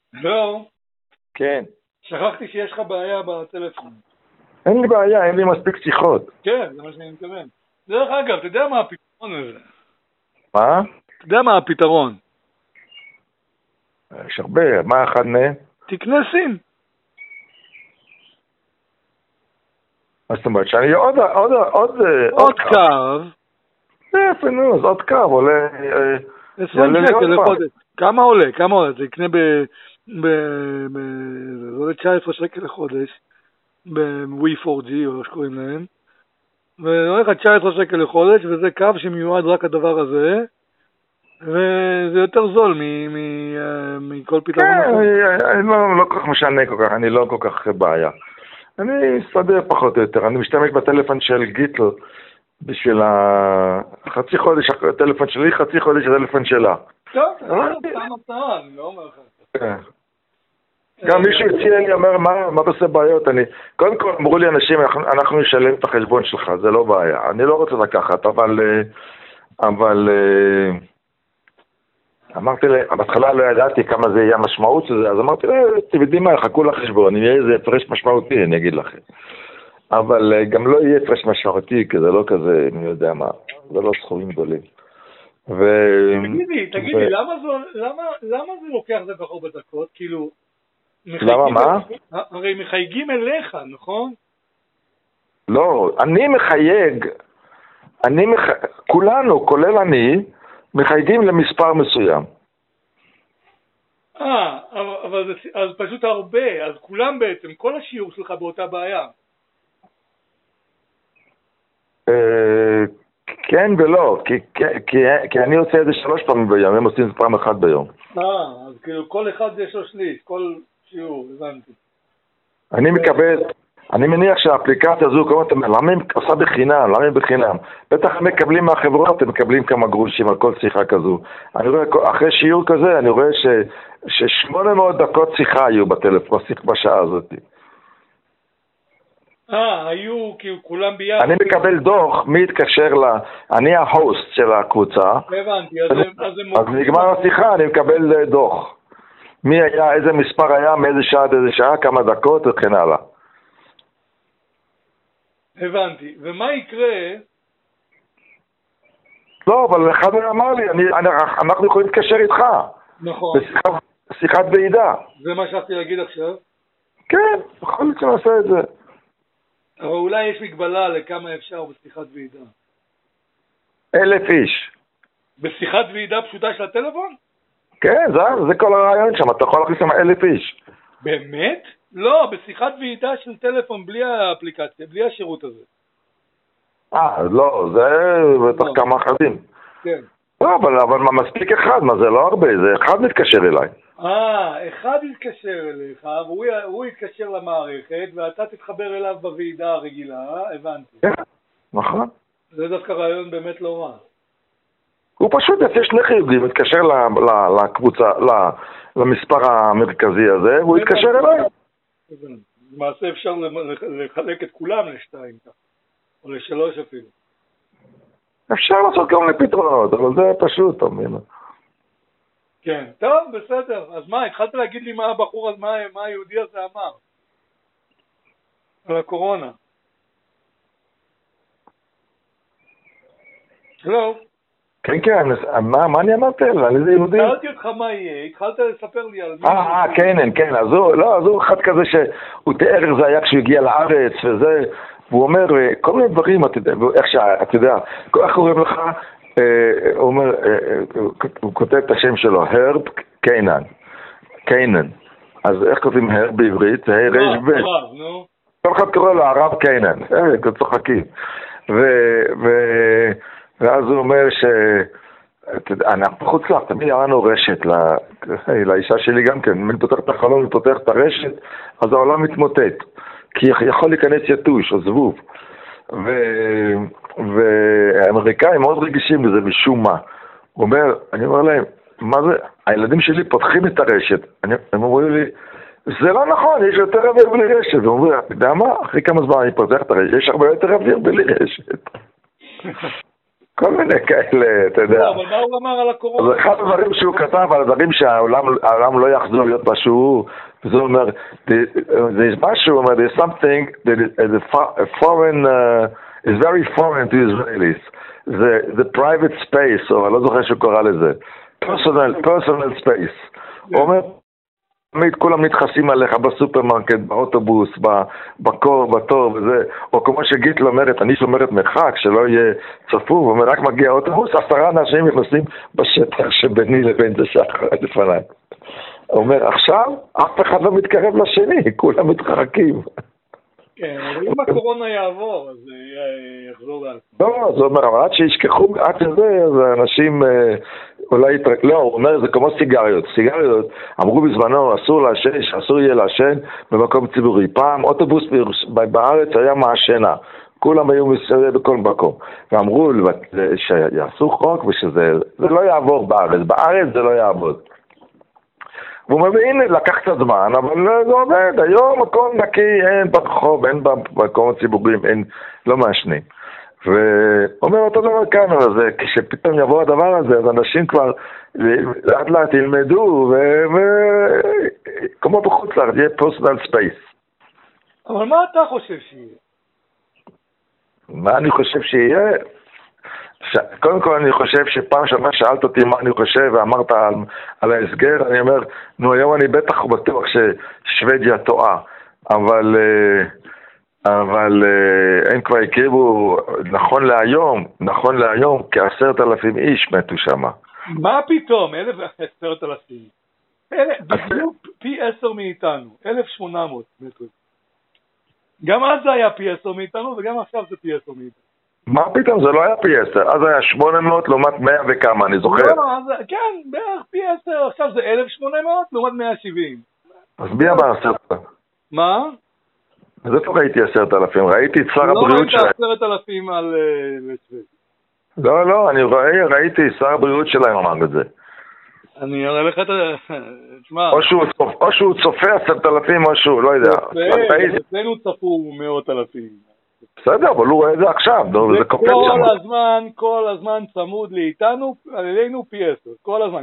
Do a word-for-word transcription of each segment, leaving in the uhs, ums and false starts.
לא, כן. שכחתי שיש לך בעיה בטלפון. אין לי בעיה, אין לי מספיק שיחות. כן, זה מה שאני מתכוון. דרך אגב, אתה יודע מה הפתרון הזה? מה? אתה יודע מה הפתרון? יש הרבה, מה אחד מהם? תקנה סים. מה זאת אומרת? שאני עוד, עוד, עוד, עוד קו. איפה נו, אז עוד קו עולה... עשרים שקל לחודש. כמה עולה? כמה עולה? זה יקנה ב... ב... ב... זה עולה תשע עשרה שקל לחודש. ב-ווי פור ג'י או שקוראים להם. ועולה לך תשע עשרה שקל לחודש, וזה קו שמיועד רק הדבר הזה. וזה יותר זול מכל פתרון. כן, אני לא כל כך משנה כל כך, אני לא כל כך בעיה. אני אסתדר פחות או יותר, אני משתמש בטלפון של גיטל בשביל החצי חודש, הטלפון שלי, חצי חודש הטלפון שלה. טוב, אתה מתנה, אני לא אומר לך. גם מישהו הציע לי, אומר, מה אתה עושה בעיות? אני, קודם כל אמרו לי אנשים, אנחנו נשלם את החשבון שלך, זה לא בעיה. אני לא רוצה לקחת, אבל, אבל, אמרתי לה, בהתחלה לא ידעתי כמה זה יהיה המשמעות של זה, אז אמרתי לה, תבדי מה, חכו לחשבון, אם יהיה איזה הפרש משמעותי, אני אגיד לכם. אבל גם לא יהיה הפרש משמעותי, כי זה לא כזה, אני יודע מה, זה לא סכומים גדולים. ו... תגידי, תגידי, ו... למה, זה, למה, למה זה לוקח זה כך הרבה דקות? כאילו, למה, מה? אל... הרי מחייגים אליך, נכון? לא, אני מחייג, אני מח... כולנו, כולל אני, מחייגים למספר מסוים. אה, אבל זה אז פשוט הרבה, אז כולם בעצם, כל השיעור שלך באותה בעיה. אה, כן ולא, כי, כי, כי, כי אני עושה את זה שלוש פעמים ביום, הם עושים את זה פעם אחת ביום. אה, אז כאילו כל אחד יש לו שליש, כל שיעור, הבנתי. אני מקבל, אני מניח שהאפליקציה הזו, כמו אתה אומר, למה הם עושה בחינם, למה הם בחינם? בטח הם מקבלים מהחברות, הם מקבלים כמה גרושים על כל שיחה כזו. אני רואה, אחרי שיעור כזה, אני רואה ש, ששמונה מאות דקות שיחה היו בטלפון, בשעה הזאת. אה, היו כאילו כולם ביחד. אני מקבל דוח, מי התקשר ל... אני ההוסט של הקבוצה. הבנתי, אז הם... אז נגמר השיחה, אני מקבל דוח. מי היה, איזה מספר היה, מאיזה שעה עד איזה שעה, כמה דקות וכן הלאה. הבנתי, ומה יקרה? לא, אבל אחד אמר לי, אני, אני, אנחנו יכולים להתקשר איתך. נכון. בשיחת, שיחת ועידה. זה מה שרציתי להגיד עכשיו? כן, יכול להיות שנעשה את זה. אבל אולי יש מגבלה לכמה אפשר בשיחת ועידה. אלף איש. בשיחת ועידה פשוטה של הטלפון? כן, זה, זה כל הרעיון שם, אתה יכול להכניס שם אלף איש. באמת? לא, בשיחת ועידה של טלפון בלי האפליקציה, בלי השירות הזה. אה, לא, זה בטח לא. כמה אחדים. כן. לא, אבל, אבל מה, מספיק אחד, מה זה לא הרבה, זה אחד מתקשר אליי. אה, אחד יתקשר אליך, והוא, הוא יתקשר למערכת, ואתה תתחבר אליו בוועידה הרגילה, הבנתי. כן, נכון. זה דווקא רעיון באמת לא רע. הוא פשוט יצא שני חיוגים, מתקשר לקבוצה, למספר המרכזי הזה, והוא יתקשר אליי. למעשה אפשר לחלק את כולם לשתיים, או לשלוש אפילו. אפשר לעשות גם לפתרונות, אבל זה פשוט, תאמין. כן, טוב, בסדר. אז מה, התחלת להגיד לי מה הבחור, מה, מה היהודי הזה אמר? על הקורונה. שלום. כן, כן, מה, מה אני אמרתי עליו? על איזה יהודי? שאלתי אותך מה יהיה, התחלת לספר לי על... אה, אה, כן, כן, אז הוא, לא, אז הוא אחד כזה שהוא תיאר איך זה היה כשהוא הגיע לארץ וזה, והוא אומר, כל מיני דברים, אתה יודע, איך שה, אתה יודע, איך קוראים לך, הוא אומר, הוא כותב את השם שלו, הרב קיינן, קיינן, אז איך כותבים הרב בעברית? הרב, הרב, נו. כל אחד קורא לו הרב קיינן, אה, צוחקים, ואז הוא אומר ש... אנחנו חוץ לך, תמיד היה לנו רשת לאישה שלי גם כן, אם אני פותח את החלום ופותח את הרשת, אז העולם מתמוטט, כי יכול להיכנס יתוש או זבוב, והאמריקאים מאוד רגישים לזה משום מה. הוא אומר, אני אומר להם, מה זה? הילדים שלי פותחים את הרשת, הם אומרים לי, זה לא נכון, יש יותר אוויר בלי רשת. הם אומרים, אתה יודע מה? אחרי כמה זמן אני פותח את הרשת, יש הרבה יותר אוויר בלי רשת. כל מיני כאלה, אתה יודע. לא, אבל מה הוא אמר על הקורונה? זה אחד הדברים שהוא כתב על הדברים שהעולם לא יחזור להיות משהו, וזה אומר, there's משהו, הוא אומר, there's something that is foreign, uh, is very foreign to Israelis. זה the private space, או אני לא זוכר שהוא קורא לזה. personal, personal space. הוא אומר, תמיד כולם מתחסים עליך בסופרמרקט, באוטובוס, בקור, בתור וזה, או כמו שגיטל אומרת, אני שומרת מרחק, שלא יהיה צפוף, הוא אומר, רק מגיע האוטובוס, עשרה אנשים נכנסים בשטח שביני לבין זה שאחרי לפניי. הוא אומר, עכשיו אף אחד לא מתקרב לשני, כולם מתחרקים. כן, אבל אם הקורונה יעבור, אז יחזור לעצמו. לא, זה אומר, אבל עד שישכחו, עד שזה, אז האנשים אולי יתרק... לא, הוא אומר, זה כמו סיגריות. סיגריות, אמרו בזמנו, אסור לעשן, אסור יהיה לעשן במקום ציבורי. פעם אוטובוס בארץ היה מעשנה. כולם היו מסתובבים בכל מקום. ואמרו שיעשו חוק ושזה לא יעבור בארץ. בארץ זה לא יעבוד. והוא אומר, הנה, לקח קצת זמן, אבל זה עובד. היום מקום נקי, אין ברחוב, אין במקום הציבוריים, אין, לא מעשנים. ואומר אותו דבר כאן, אז כשפתאום יבוא הדבר הזה, אז אנשים כבר לאט לאט ילמדו, וכמו בחוץ לארץ, יהיה פרסונל ספייס. אבל מה אתה חושב שיהיה? מה אני חושב שיהיה? ש... קודם כל אני חושב שפעם שמה שאלת אותי מה אני חושב ואמרת על, על ההסגר, אני אומר, נו היום אני בטח בטוח ששוודיה טועה, אבל... אבל הם כבר הקריבו, נכון להיום, נכון להיום, כעשרת אלפים איש מתו שם. מה פתאום? אלף עשרת אלפים. בדיוק פי עשר מאיתנו, אלף שמונה מאות מתו. גם אז זה היה פי עשר מאיתנו, וגם עכשיו זה פי עשר מאיתנו. מה פתאום? זה לא היה פי עשר, אז היה שמונה מאות לעומת מאה וכמה, אני זוכר. לא, אז, כן, בערך פי עשר, עכשיו זה אלף שמונה מאות לעומת מאה שבעים. אז מי אמר עשרת? מה? אז איפה ראיתי עשרת אלפים? ראיתי את שר הבריאות שלהם. לא ראית עשרת אלפים על... לא, לא, אני ראיתי, שר הבריאות שלהם אמר את זה. אני אראה לך את... תשמע... או שהוא צופה עשרת אלפים או שהוא, לא יודע. אצלנו צפו מאות אלפים. בסדר, אבל הוא רואה את זה עכשיו, זה קופץ שם. כל הזמן, כל הזמן צמוד לאיתנו, עלינו פי עשר. כל הזמן,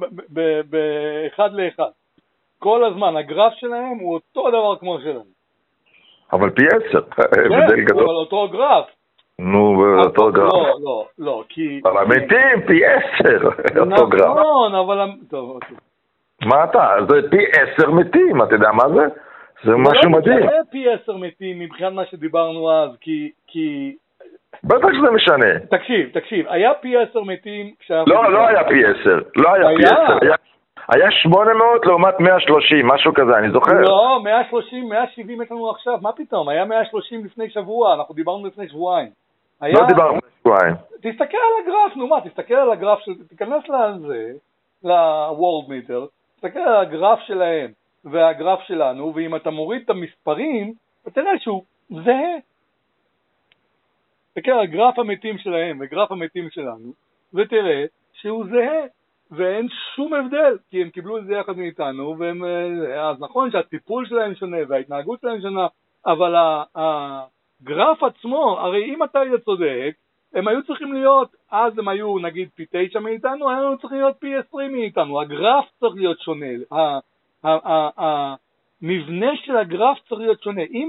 באחד לאחד. כל הזמן, הגרף שלהם הוא אותו דבר כמו שלנו. אבל פי עשר, כן, אבל אותו גרף. נו, אותו גרף. לא, לא, לא, כי... אבל מתים פי עשר, אותו גרף. נכון, אבל... טוב, אוקיי. מה אתה? זה פי עשר מתים, אתה יודע מה זה? זה משהו מדהים. זה פי עשר מתים מבחינת מה שדיברנו אז, כי... בטח שזה משנה. תקשיב, תקשיב, היה פי עשר מתים... לא, לא היה פי עשר, לא היה פי עשר, היה... היה שמונה מאות לעומת מאה ושלושים, משהו כזה, אני זוכר. לא, מאה ושלושים, מאה ושבעים יש לנו עכשיו, מה פתאום? היה מאה ושלושים לפני שבוע, אנחנו דיברנו לפני שבועיים. היה... לא דיברנו לפני שבועיים. תסתכל על הגרף, נו מה, תסתכל על הגרף, של... תיכנס לזה, ל-World Meter, תסתכל על הגרף שלהם והגרף שלנו, ואם אתה מוריד את המספרים, אתה תראה שהוא זהה. תסתכל על גרף המתים שלהם וגרף המתים שלנו, ותראה שהוא זהה. ואין שום הבדל, כי הם קיבלו את זה יחד מאיתנו, והם, אז נכון שהטיפול שלהם שונה וההתנהגות שלהם שונה, אבל הגרף עצמו, הרי אם אתה היית צודק, הם היו צריכים להיות, אז הם היו נגיד פי תשע מאיתנו, היו צריכים להיות פי עשרים מאיתנו, הגרף צריך להיות שונה, המבנה של הגרף צריך להיות שונה. אם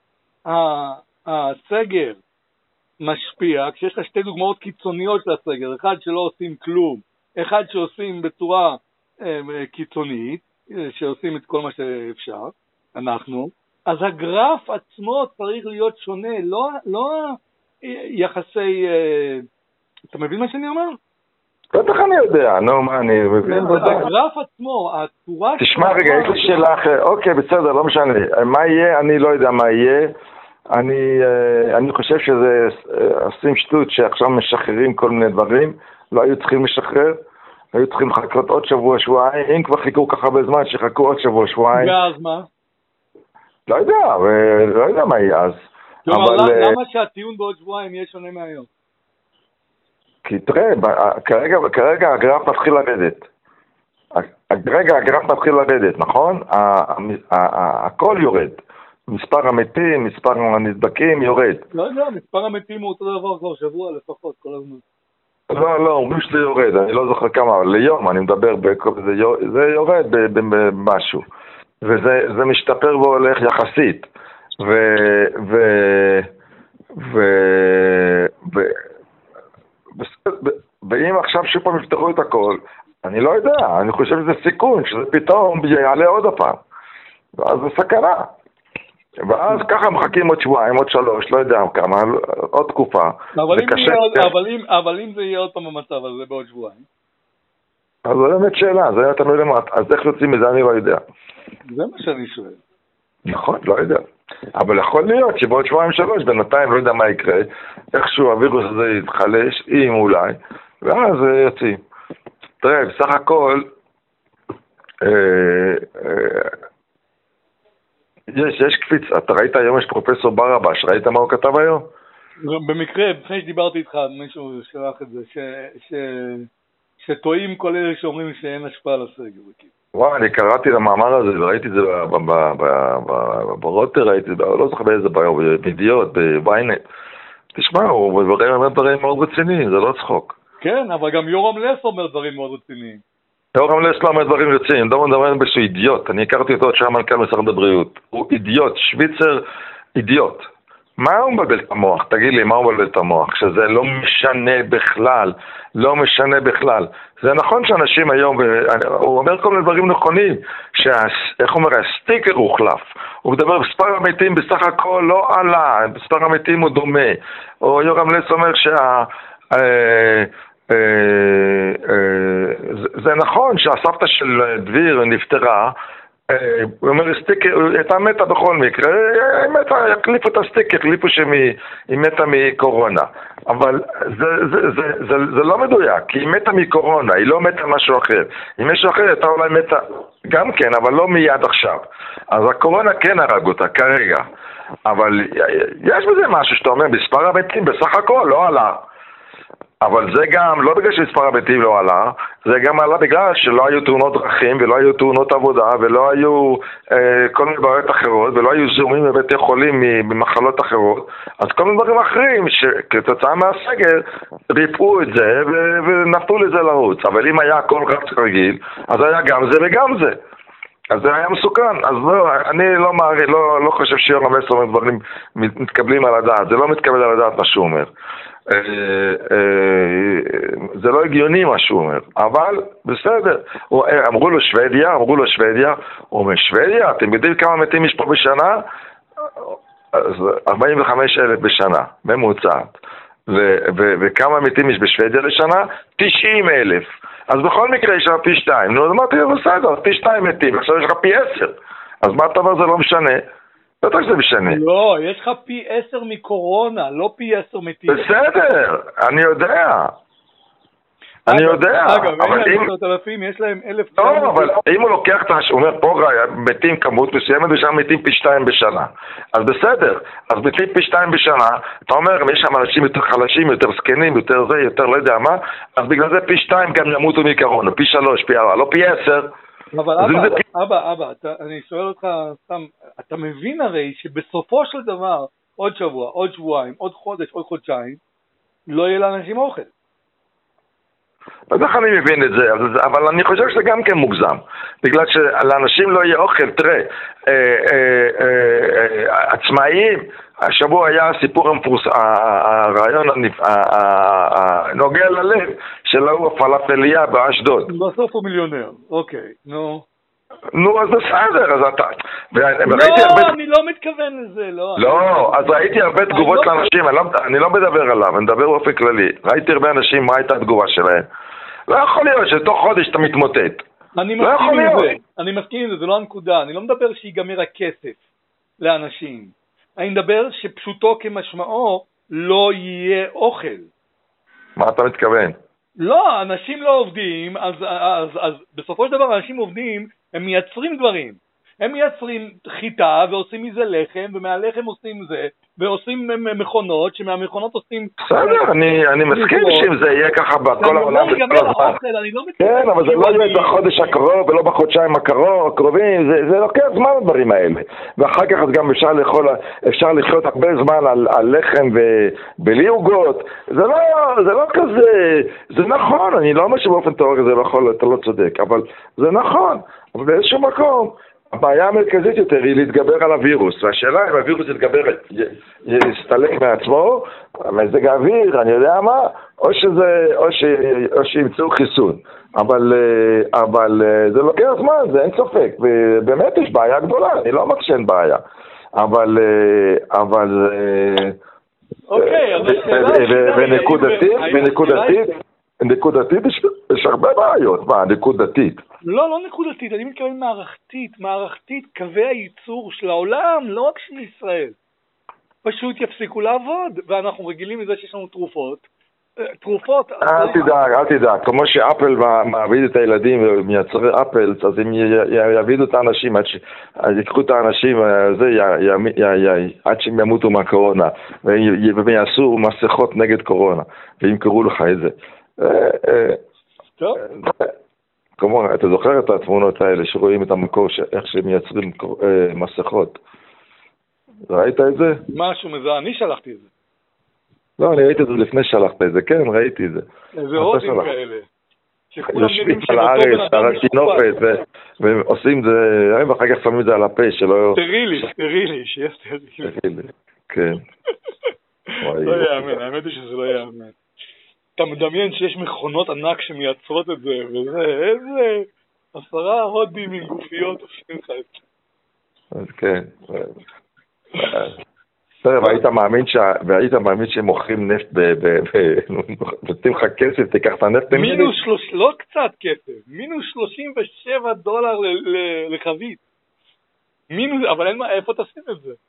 הסגר משפיע, כשיש לך שתי דוגמאות קיצוניות של הסגר, אחד שלא עושים כלום, אחד שעושים בצורה אה, קיצונית, שעושים את כל מה שאפשר, אנחנו, אז הגרף עצמו צריך להיות שונה, לא, לא יחסי, אה, אתה מבין מה שאני אומר? בטח אני יודע, נו מה אני מבין. הגרף עצמו, הצורה... תשמע רגע, יש לי שאלה אחרת, אוקיי בסדר, לא משנה, מה יהיה, אני לא יודע מה יהיה, אני, אני חושב שזה עושים שטות שעכשיו משחררים כל מיני דברים, לא היו צריכים לשחרר, היו צריכים לחכות עוד שבוע, שבועיים, אם כבר חיכו ככה בזמן, שחכו עוד שבוע, שבועיים. ואז מה? לא יודע, ולא יודע מה יהיה אז. כלומר, למה שהטיעון בעוד שבועיים יהיה שונה מהיום? כי תראה, כרגע, כרגע הגרף מתחיל לרדת. כרגע הגרף מתחיל לרדת, נכון? הכל יורד. מספר המתים, מספר הנדבקים יורד. לא יודע, מספר המתים הוא אותו דבר כבר שבוע לפחות, כל הזמן. לא, לא, אומרים שזה יורד, אני לא זוכר כמה, אבל ליום, אני מדבר, זה יורד במשהו, וזה משתפר והולך יחסית, ו... ו... ו... ו... ואם עכשיו שוב יפתחו את הכל, אני לא יודע, אני חושב שזה סיכון, שזה פתאום יעלה עוד הפעם, ואז זה סכנה. ואז ככה מחכים עוד שבועיים, עוד שלוש, לא יודע כמה, עוד תקופה. אבל אם, עוד, אבל, אם, אבל אם זה יהיה עוד פעם המצב הזה בעוד שבועיים? אז זה באמת שאלה, זה אתה לא יודע מה, אז איך יוצאים מזה אני לא יודע. זה מה שאני שואל. נכון, לא יודע. אבל יכול להיות שבעוד שבועיים שלוש, בינתיים לא יודע מה יקרה, איכשהו הווירוס הזה יתחלש, אם אולי, ואז יוצאים. תראה, בסך הכל, אה, אה, יש, יש קפיץ, אתה ראית היום יש פרופסור ברבש, ראית מה הוא כתב היום? במקרה, לפני שדיברתי איתך, מישהו שלח את זה, ש, ש, שטועים כל אלה שאומרים שאין השפעה על הסגר. וואו, אני קראתי למאמר הזה, ראיתי את זה ברוטר, ראיתי את זה, לא זוכר באיזה בעיה, בידיעות, בוויינט. תשמע, הוא אומר דברים מאוד רציניים, זה לא צחוק. כן, אבל גם יורם לס אומר דברים מאוד רציניים. יורם לס לא אומר דברים רציניים, דומה דברים בשביל אידיוט, אני הכרתי אותו שהיה מנכ"ל משרד הבריאות. הוא אידיוט, שוויצר אידיוט. מה הוא מבלבל את המוח? תגיד לי, מה הוא מבלבל את המוח? שזה לא משנה בכלל, לא משנה בכלל. זה נכון שאנשים היום, הוא אומר כל מיני דברים נכונים, איך הוא אומר, הסטיקר הוחלף. הוא מדבר, מספר המתים בסך הכל לא עלה, מספר המתים הוא דומה. או יורם לס אומר שה... זה נכון שהסבתא של דביר נפטרה, הוא אומר, סטיקר, הייתה מתה בכל מקרה, היא מתה, הקליפו את הסטיקר, הקליפו שהיא מתה מקורונה. אבל זה, זה, זה, זה, זה לא מדויק, כי היא מתה מקורונה, היא לא מתה משהו אחר. אם משהו אחר, הייתה אולי מתה גם כן, אבל לא מיד עכשיו. אז הקורונה כן הרג אותה כרגע. אבל יש בזה משהו שאתה אומר, מספר המתים בסך הכל לא עלה. אבל זה גם, לא בגלל שמספר המתים לא עלה, זה גם עלה בגלל שלא היו תאונות דרכים ולא היו תאונות עבודה ולא היו אה, כל מיני בעיות אחרות ולא היו זיהומים בבתי חולים ממחלות אחרות. אז כל מיני דברים אחרים שכתוצאה מהסגר ריפאו את זה ו- ונפתו לזה לרוץ. אבל אם היה הכל רץ רגיל, אז היה גם זה וגם זה. אז זה היה מסוכן. אז לא, אני לא מעריך, לא, לא חושב שיורם לס אומר דברים מתקבלים על הדעת. זה לא מתקבל על הדעת מה שהוא אומר. זה לא הגיוני מה שהוא אומר, אבל בסדר. אמרו לו שוודיה, אמרו לו שוודיה, הוא אומר, שוודיה, אתם יודעים כמה מתים יש פה בשנה? ארבעים וחמישה אלף בשנה, ממוצעת. וכמה מתים יש בשוודיה לשנה? תשעים אלף. אז בכל מקרה יש לך פי שתיים. נו, אמרתי, בסדר, פי שתיים מתים, עכשיו יש לך פי עשר. אז מה אתה אומר, זה לא משנה? בטח שזה משנה. לא, יש לך פי עשר מקורונה, לא פי עשר מתים. בסדר, אני יודע. אני יודע. אגב, אין עשרת אלפים, יש להם אלף... לא, אבל אם הוא לוקח את הוא אומר, פה מתים כמות מסוימת ושם מתים פי שתיים בשנה. אז בסדר, אז מתים פי שתיים בשנה, אתה אומר, יש שם אנשים יותר חלשים, יותר סקנים, יותר זה, יותר לא יודע מה, אז בגלל זה פי שתיים גם ימותו מקורונה, פי שלוש, פי ארבע, לא פי עשר. אבל אבא, אבא, אבא, אתה, אני שואל אותך סתם, אתה מבין הרי שבסופו של דבר, עוד שבוע, עוד שבועיים, עוד חודש, עוד חודשיים, לא יהיה לאנשים אוכל. אז איך אני מבין את זה? אבל אני חושב שזה גם כן מוגזם. בגלל שלאנשים לא יהיה אוכל, תראה, עצמאיים, השבוע היה הסיפור המפורסם, הרעיון הנוגע ללב של ההוא הפלאפליה באשדוד. בסוף הוא מיליונר, אוקיי, נו. נו, אז בסדר, אז אתה... לא, אני לא מתכוון לזה, לא. לא, אז ראיתי הרבה תגובות לאנשים, אני לא מדבר עליו, אני מדבר באופן כללי. ראיתי הרבה אנשים, מה הייתה התגובה שלהם? לא יכול להיות שתוך חודש אתה מתמוטט. אני מסכים עם זה, אני מסכים עם זה, זה לא הנקודה. אני לא מדבר שיגמר הכסף לאנשים. אני מדבר שפשוטו כמשמעו לא יהיה אוכל. מה אתה מתכוון? לא, אנשים לא עובדים, אז, אז, אז בסופו של דבר אנשים עובדים, הם מייצרים דברים. הם מייצרים חיטה ועושים מזה לחם, ומהלחם עושים זה, ועושים מכונות, שמהמכונות עושים... בסדר, אני מסכים שאם זה יהיה ככה בכל העולם בכל הזמן. כן, אבל זה לא יהיה בחודש הקרוב ולא בחודשיים הקרובים, זה לוקח זמן הדברים האלה. ואחר כך גם אפשר לחיות הרבה זמן על לחם ובלי עוגות. זה לא כזה, זה נכון, אני לא אומר שבאופן תיאורי זה לא יכול, אתה לא צודק, אבל זה נכון. אבל באיזשהו מקום, הבעיה המרכזית יותר היא להתגבר על הווירוס, והשאלה אם הווירוס יתגבר, יסתלק מעצמו, מזג האוויר, אני יודע מה, או שזה, או ש, או שימצאו חיסון, אבל, אבל זה לוקח זמן, זה אין ספק, ובאמת יש בעיה גדולה, אני לא אומר שאין בעיה, אבל, אבל, אוקיי, ונקודתית, ונקודתית, נקודתית יש הרבה בעיות, מה, נקודתית? לא, לא נקודתית, אני מתכוון מערכתית, מערכתית, קווי הייצור של העולם, לא רק של ישראל. פשוט יפסיקו לעבוד, ואנחנו רגילים לזה שיש לנו תרופות. תרופות... אל תדאג, אל תדאג, כמו שאפל מעביד את הילדים ומייצרי אפל, אז הם יעבידו את האנשים, יקחו את האנשים עד שהם ימותו מהקורונה, והם יעשו מסכות נגד קורונה, וימכרו לך את זה. טוב. כלומר, אתה זוכר את התמונות האלה שרואים את המקור, איך שהם מייצרים מסכות? ראית את זה? משהו מזה, אני שלחתי את זה. לא, אני ראיתי את זה לפני שלחת את זה, כן, ראיתי את זה. זה הודים כאלה. יושבים על הארץ, על הכינופת, ועושים זה, ואחר כך שמים את זה על הפה, שלא... סטרילי, סטרילי, שיהיה סטרילי. כן. לא יאמן, האמת היא שזה לא יאמן. אתה מדמיין שיש מכונות ענק שמייצרות את זה, וזה, איזה עשרה הודים עם גופיות עושים לך את זה. אז כן. טוב, והיית מאמין והיית מאמין שהם מוכרים נפט, נותנים לך כסף, תיקח את הנפט. מינוס, לא קצת כסף, מינוס שלושים ושבע דולר לחבית. מינוס, אבל אין מה, איפה תשים את זה?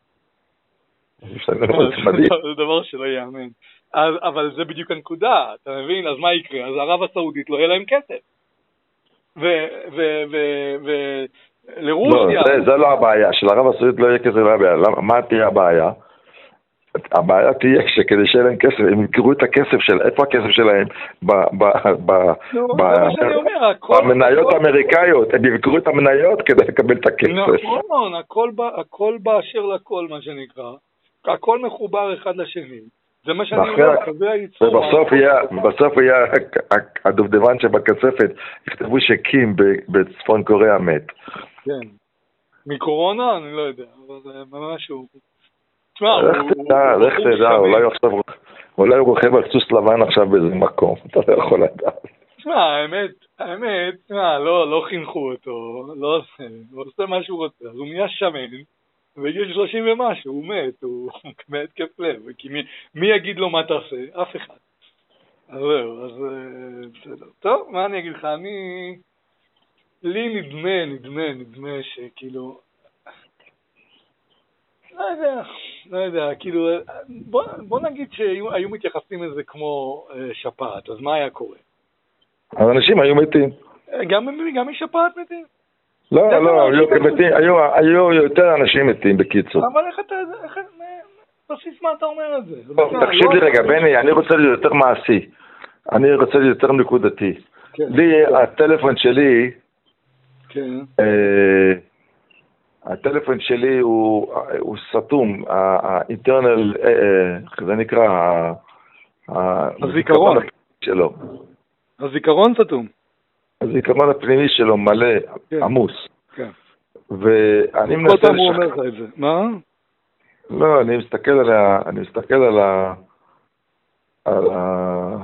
זה דבר שלא יאמן. אבל זה בדיוק הנקודה, אתה מבין? אז מה יקרה? אז ערב הסעודית לא יהיה להם כסף. ולרוסיה... לא, זה לא הבעיה, של ערב הסעודית לא יהיה כסף, לא הבעיה. מה תהיה הבעיה? הבעיה תהיה שכדי שיהיה להם כסף, הם יקרו את הכסף של, איפה הכסף שלהם? במניות האמריקאיות, הם יקרו את המניות כדי לקבל את הכסף. נכון, הכל באשר לכל, מה שנקרא. הכל מחובר אחד לשני. זה מה שאני אומר, קווי הייצור. ובסוף יהיה הדובדבן שבקצפת, יכתבו שקים בצפון קוריאה מת. כן. מקורונה? אני לא יודע, אבל זה משהו... לך תדע, לך תדע, אולי הוא רוכב על סוס לבן עכשיו באיזה מקום, אתה לא יכול לדעת. תשמע, האמת, האמת, לא חינכו אותו, לא עושה, הוא עושה מה שהוא רוצה, אז הוא נהיה שמן, בגיל שלושים ומשהו, הוא מת, הוא מת כפלב, כי מי, מי יגיד לו מה תעשה? אף אחד. אז זהו, אז בסדר. טוב, מה אני אגיד לך? אני, לי נדמה, נדמה, נדמה שכאילו, לא יודע, לא יודע, כאילו, בוא, בוא נגיד שהיו מתייחסים לזה כמו שפעת, אז מה היה קורה? אז אנשים היו מתים. גם, גם משפעת מתים? לא, לא, היו יותר אנשים מתים בקיצור. אבל איך אתה, איך, בסיס מה אתה אומר את זה? תקשיב לי רגע, בני, אני רוצה להיות יותר מעשי. אני רוצה להיות יותר נקודתי. לי, הטלפון שלי, הטלפון שלי הוא סתום, האינטרנל, זה נקרא, הזיכרון שלו. הזיכרון סתום. הזיכרון הפנימי שלו מלא, עמוס. כן. ואני מנסה... כל פעם הוא אומר לך את זה. מה? לא, אני מסתכל על ה... אני מסתכל על ה... על ה...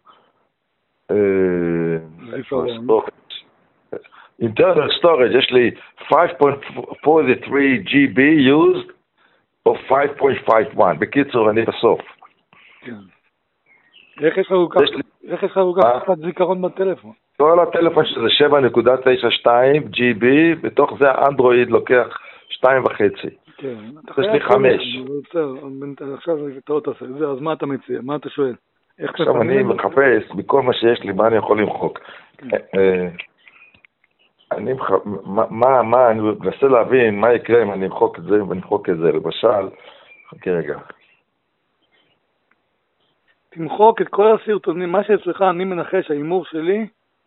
internal storage, יש לי five point four three G B used או five point five one. בקיצור, אני בסוף. כן. איך יש לך כל כך זיכרון בטלפון? כל הטלפון שזה שבע נקודה תשע שתיים ג'י בי, בתוך זה האנדרואיד לוקח שתיים וחצי. כן. יש לי חמש. עכשיו אתה לא תעשה את זה, אז מה אתה מציע? מה אתה שואל? עכשיו אני מחפש, בכל מה שיש לי, מה אני יכול למחוק. אני מה, מה, אני מנסה להבין מה יקרה אם אני אמחוק את זה, אם אני אמחוק את זה. למשל, חכה רגע. תמחוק את כל הסרטונים, מה שאצלך אני מנחש, האימור שלי.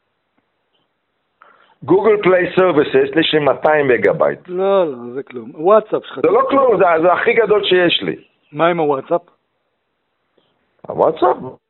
גוגל פליי סרוויס, יש לי מאתיים מגה בייט. לא, לא, זה כלום. וואטסאפ שלך. זה לא כלום, זה, זה הכי גדול שיש לי. מה עם הוואטסאפ? הוואטסאפ?